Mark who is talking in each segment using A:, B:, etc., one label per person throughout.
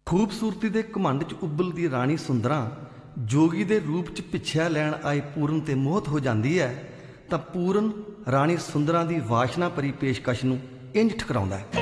A: ਖੂਬਸੂਰਤੀ ਦੇ ਘਮੰਡ 'ਚ ਉਬਲਦੀ ਰਾਣੀ ਸੁੰਦਰਾਂ ਜੋਗੀ ਦੇ ਰੂਪ 'ਚ ਪਿੱਛਿਆ ਲੈਣ ਆਏ ਪੂਰਨ ਤੇ ਮੋਹਿਤ ਹੋ ਜਾਂਦੀ ਹੈ ਤਾਂ ਪੂਰਨ ਰਾਣੀ ਸੁੰਦਰਾਂ ਦੀ ਵਾਸ਼ਨਾ ਭਰੀ ਪੇਸ਼ਕਸ਼ ਨੂੰ ਇੰਜ ਠਕਰਾਉਂਦਾ ਹੈ।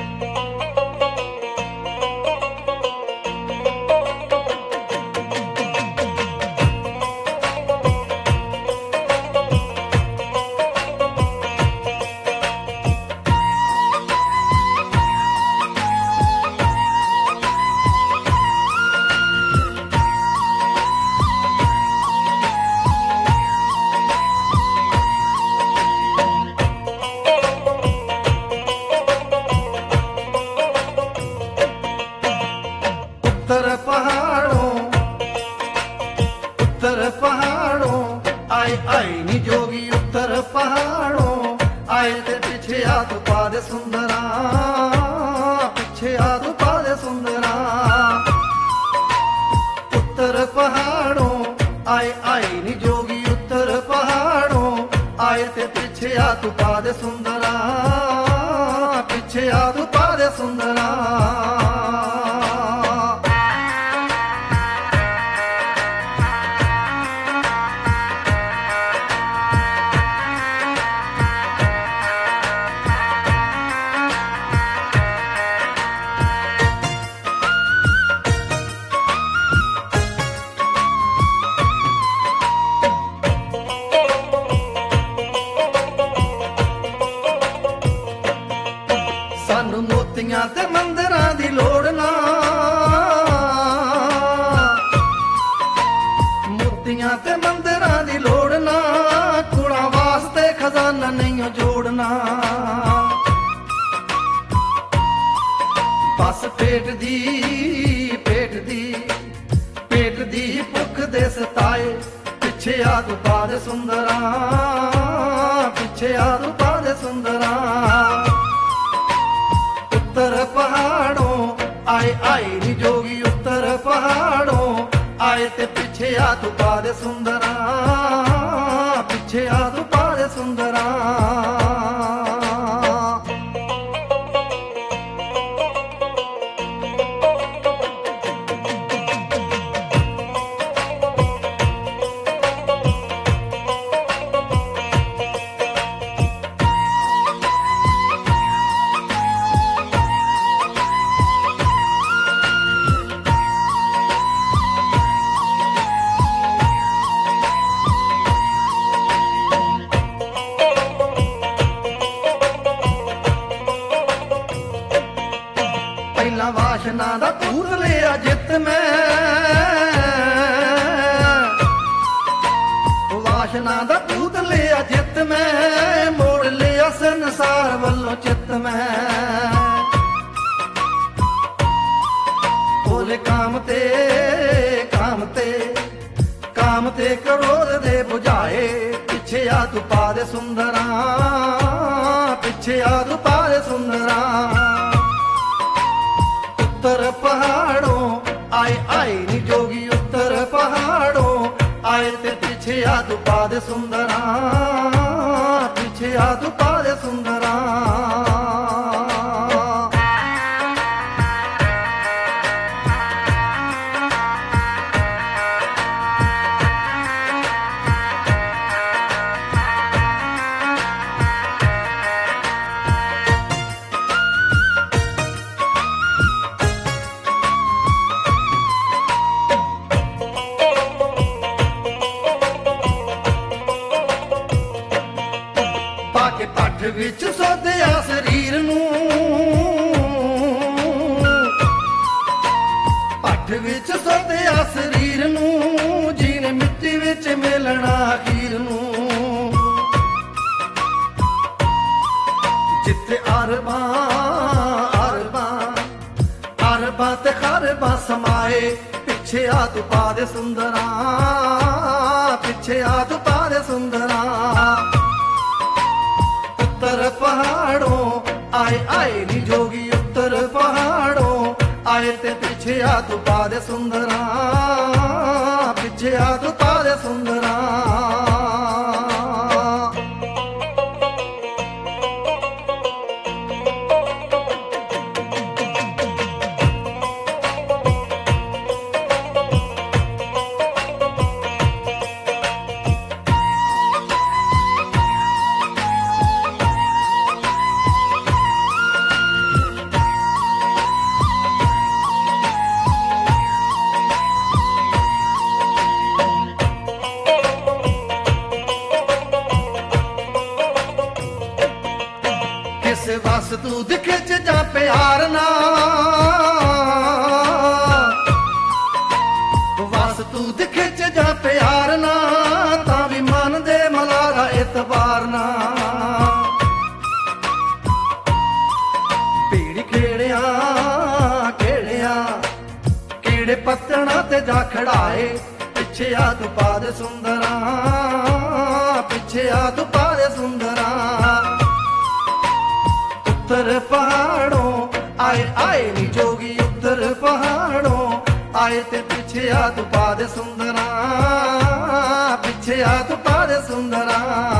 A: उत्तर पहाड़ों आए आए नी जोगी उत्तर पहाड़ों आए ते पीछे हाथ पा दे सुंदरा पीछे हाथ पा दे सुंदरा। उत्तर पहाड़ों आए आए नी जोगी उत्तर पहाड़ों आए ते पीछे हाथ पा दे सुंदरा पीछे हाथ पा दे सुंदरा। सानू मोतियां ते मंदिरां दी लोड़ ना मोतियां ते मंदिरां दी लोड़ ना कुड़ा वास्ते खजाना नहीं जोड़ना। बस पेट दी भुख दे सताए पिछे हाथ पा दे सुंदरा पिछे हाथ पा दे सुंदरा। उत्तर पहाड़ों आए आए नी जोगी उत्तर पहाड़ों आए ते पीछे हाथ पा दे सुंदरा पीछे हाथ पा दे सुंदरा। पहला वाशना दा पूर लिया जित में वाशना दा पूत लिया जित में मोड़ लिया संसार वल्लों चित में। बोले काम ते करोड़ दे बुझाए पिछे हाथ पा दे सुंदरा पिछे हाथ पा दे सुंदरा। उत्तर पहाड़ों आए आए नी जोगी उत्तर पहाड़ों आए ते पीछे हाथ पा दे सुंदरा पीछे हाथ पा दे सुंदरा। पाके पठ विच सोधिया शरीर नूं पठ विच सोधिया शरीर नूं जीने मिट्टी विच मिलना अखीर नूं। जिथे अरबां ते खरबां समाए पिछे हाथ पा दे सुंदरा पिछे हाथ पा दे सुंदरा। उत्तर पहाड़ों आए आए नी जोगी उत्तर पहाड़ों आए ते पीछे हाथ पा दे सुंदरा पीछे हाथ पा दे सुंदरा। ਤੂੰ ਦਿਖੇ ਚ ਜਾਂ ਪਿਆਰ ਨਾ, ਵਸ ਤੂੰ ਦਿਖੇ ਚ ਜਾਂ ਪਿਆਰ ਨਾ, ਤਾਂ ਵੀ ਮਨ ਦੇ ਮਲਾਰਾ ਇਤਬਾਰ ਨਾ। ਭੀੜ ਖੇੜਿਆ ਖੇੜਿਆ ਕਿਹੜੇ ਪੱਤਣਾ ਤੇ ਜਾ ਖੜਾਏ, ਪਿੱਛੇ ਆ ਤੂੰ ਪਾ ਦੇ ਸੁੰਦਰਾ, ਪਿੱਛੇ ਆ ਤੂੰ ਪਾ ਦੇ ਸੁੰਦਰਾ। ਉੱਤਰ ਪਹਾੜੋਂ ਆਏ ਆਏ ਨੀ ਜੋਗੀ, ਉੱਤਰ ਪਹਾੜੋਂ ਆਏ ਤੇ ਪਿੱਛੇ ਆ ਤੂੰ ਪਾ ਦੇ ਸੁੰਦਰਾ, ਪਿੱਛੇ ਆ ਤੂੰ ਪਾ ਦੇ ਸੁੰਦਰਾ।